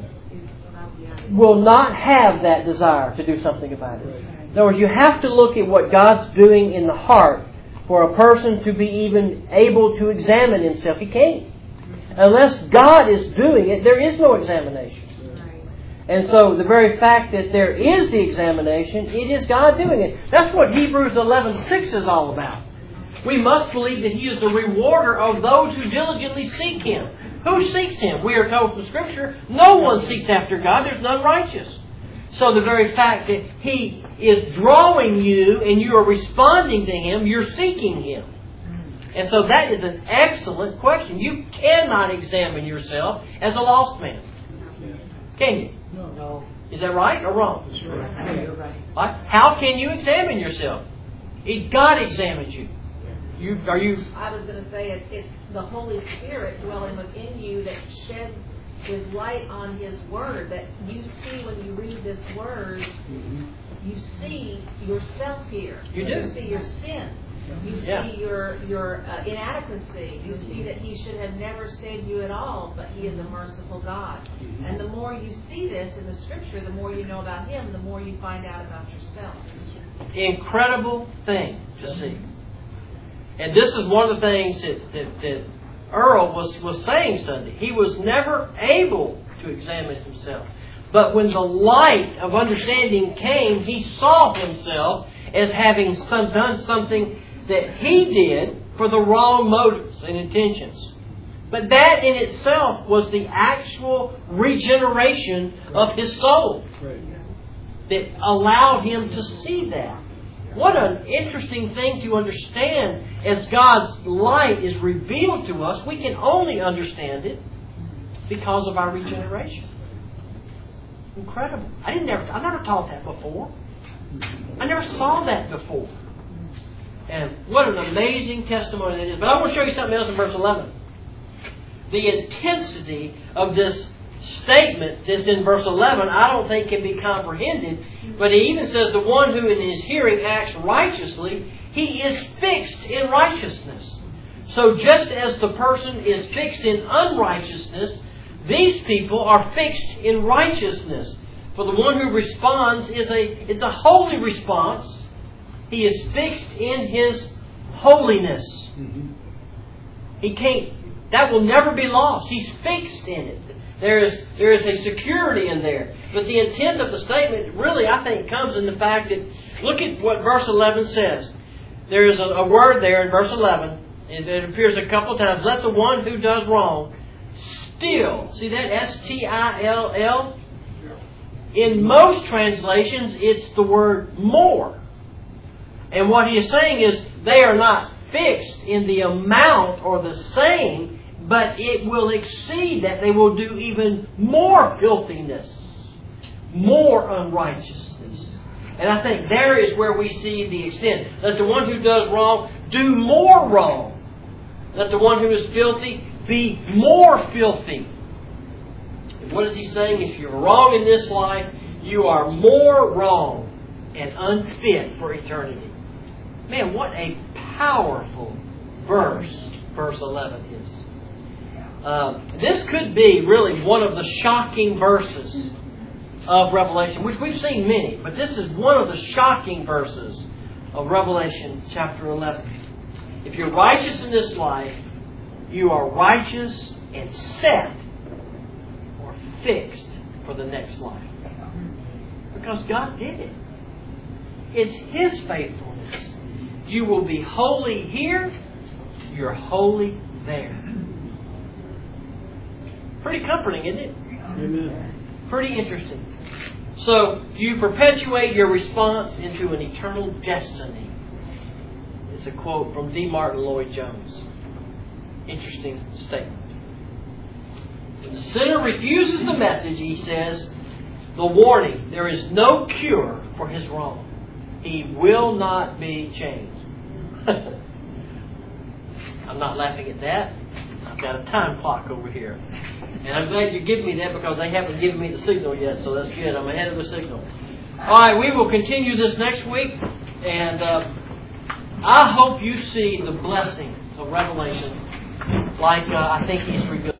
will not have that desire to do something about it. In other words, you have to look at what God's doing in the heart for a person to be even able to examine himself. He can't. Unless God is doing it, there is no examination. And so the very fact that there is the examination, it is God doing it. That's what Hebrews eleven six is all about. We must believe that He is the rewarder of those who diligently seek Him. Who seeks Him? We are told from Scripture, no one seeks after God. There's none righteous. So the very fact that He is drawing you and you are responding to Him, you're seeking Him. And so that is an excellent question. You cannot examine yourself as a lost man. Can you? No. Is that right or wrong? That's right. You're right. Right? How can you examine yourself? It, God examines you. You are you? I was going to say it, it's the Holy Spirit dwelling within you that sheds His light on His Word. That you see when you read this Word, Mm-hmm. you see yourself here. You do. You see your sin. You Yeah. see your your uh, inadequacy. You see that He should have never saved you at all, but He is a merciful God. Mm-hmm. And the more more you see this in the Scripture, the more you know about Him, the more you find out about yourself. Incredible thing to see. And this is one of the things that, that, that Earl was, was saying Sunday. He was never able to examine himself. But when the light of understanding came, he saw himself as having some, done something that he did for the wrong motives and intentions. But that in itself was the actual regeneration of his soul that allowed him to see that. What an interesting thing to understand. As God's light is revealed to us, we can only understand it because of our regeneration. Incredible. I didn't never I never taught that before. I never saw that before. And what an amazing testimony that is. But I want to show you something else in verse eleven. The intensity of this statement that's in verse eleven, I don't think can be comprehended. But he even says the one who in his hearing acts righteously, he is fixed in righteousness. So just as the person is fixed in unrighteousness, these people are fixed in righteousness. For the one who responds is a, is a holy response. He is fixed in his holiness. Mm-hmm. He can't, that will never be lost. He's fixed in it. There is, there is a security in there. But the intent of the statement really, I think, comes in the fact that, look at what verse eleven says. There is a, a word there in verse eleven. It, it appears a couple times. Let the one who does wrong still. See that? S T I L L? In most translations, it's the word more. And what he is saying is they are not fixed in the amount or the same, but it will exceed that. They will do even more filthiness, more unrighteousness. And I think there is where we see the extent. Let the one who does wrong do more wrong. Let the one who is filthy be more filthy. And what is he saying? If you're wrong in this life, you are more wrong and unfit for eternity. Man, what a powerful verse, verse eleven is. Um, this could be really one of the shocking verses of Revelation, which we've seen many, but this is one of the shocking verses of Revelation chapter eleven. If you're righteous in this life, you are righteous and set or fixed for the next life. Because God did it. It's His faithfulness. You will be holy here, you're holy there. Pretty comforting, isn't it? Amen. Pretty interesting. So, you perpetuate your response into an eternal destiny. It's a quote from D. Martin Lloyd-Jones. Interesting statement. When the sinner refuses the message, he says, the warning, there is no cure for his wrong. He will not be changed. I'm not laughing at that. I've got a time clock over here. And I'm glad you give me that because they haven't given me the signal yet, so that's good. I'm ahead of the signal. All right, we will continue this next week. And uh, I hope you see the blessing of Revelation like uh, I think He's revealed.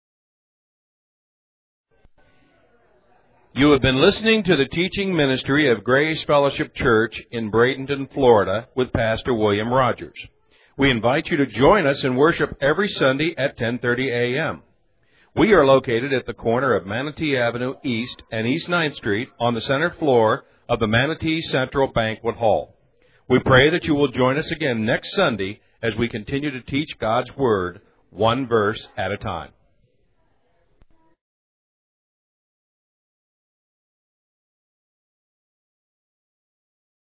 You have been listening to the teaching ministry of Grace Fellowship Church in Bradenton, Florida, with Pastor William Rogers. We invite you to join us in worship every Sunday at ten thirty a.m. We are located at the corner of Manatee Avenue East and East ninth Street on the center floor of the Manatee Central Banquet Hall. We pray that you will join us again next Sunday as we continue to teach God's Word one verse at a time.